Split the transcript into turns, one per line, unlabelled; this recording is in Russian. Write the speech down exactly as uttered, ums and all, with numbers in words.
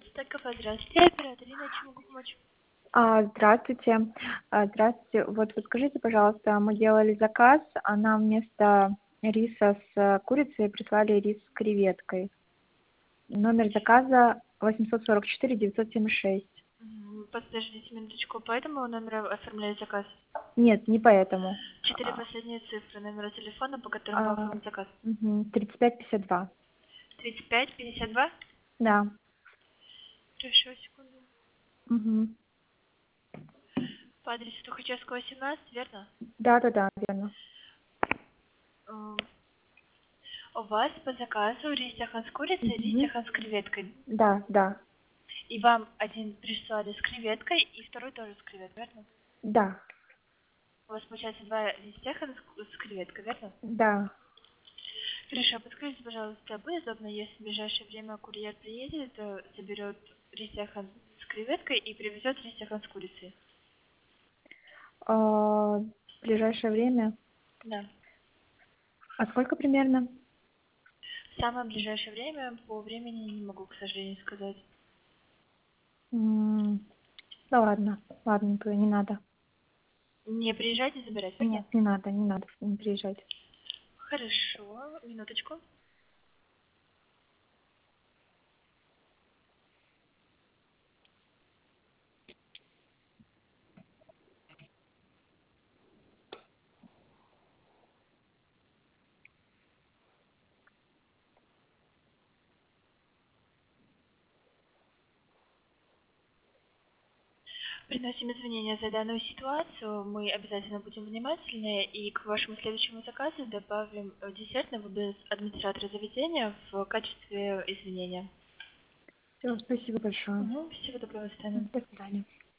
Так, кафе, здравствуйте, оператор Ирина, чем могу помочь?
А, здравствуйте. А, Здравствуйте. Вот подскажите, пожалуйста, мы делали заказ, а нам вместо риса с э, курицей прислали рис с креветкой. Номер заказа восемьсот сорок четыре девятьсот семьдесят шесть.
М, Подождите минуточку, по этому номеру оформляю заказ.
Нет, не поэтому.
Четыре
А,
последние цифры номера телефона, по которому
а,
оформлен заказ.
мгм, тридцать пять пятьдесят два.
тридцать пять пятьдесят два.
Да.
Хорошо, секунду.
Мгм.
По адресу Тухачевского, семнадцать, верно?
Да, да, да, верно.
М, У вас по заказу рис яхан с курицей, рис
Мгм.
яхан с креветкой.
Да, да,
И вам один прислали с креветкой, и второй тоже с креветкой, верно?
да,
У вас получается два рис яхан с с креветкой, верно?
да.
Хорошо, подскажите, пожалуйста, будет удобно, если в ближайшее время курьер приедет, э, заберет рис яхан с креветкой и привезет рис яхан с курицей?
А, в ближайшее время.
Да.
А сколько примерно?
В самое ближайшее время по времени не могу, к сожалению, сказать.
М, Да ладно, ладненько, не надо.
Не приезжайте забирать, верно?
Нет, не надо, не надо, не приезжать.
Хорошо, минуточку. Приносим извинения за данную ситуацию. Мы обязательно будем внимательны и к вашему следующему заказу добавим э, десерт на выбор администратора заведения в качестве извинения.
Все, спасибо большое.
Угу. Всего доброго, Стана.
До свидания.